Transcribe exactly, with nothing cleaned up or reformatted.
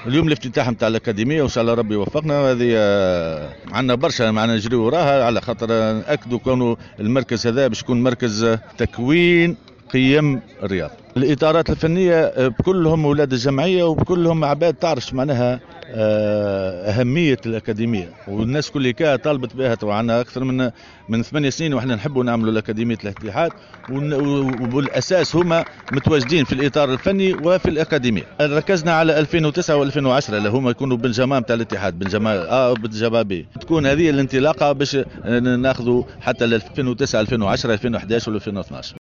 اليوم الافتتاح نتاع الاكاديميه وان شاء الله ربي يوفقنا. هذه آه، عندنا برشا معنا نجري وراها على خاطر ناكدوا كونه المركز هذا باش يكون مركز تكوين قيم الرياض. الاطارات الفنيه بكلهم اولاد الجمعيه وبكلهم عباد تعرف معناها آه، اهميه الاكاديميه، والناس كل كا طالبت بها. وعندنا اكثر من من ثمانية سنين واحنا نحبوا نعملوا الاكاديميه الاتحاد، وبالاساس هما متواجدين في الاطار الفني وفي الاكاديميه. ركزنا على ألفين وتسعة وألفين وعشرة اللي هما يكونوا بالجماعه نتاع الاتحاد، بالجماعه اه بالجبابيه، تكون هذه الانطلاقه باش ناخذوا حتى ل ألفين وتسعة ألفين وعشرة ألفين وأحد عشر و ألفين واثناش.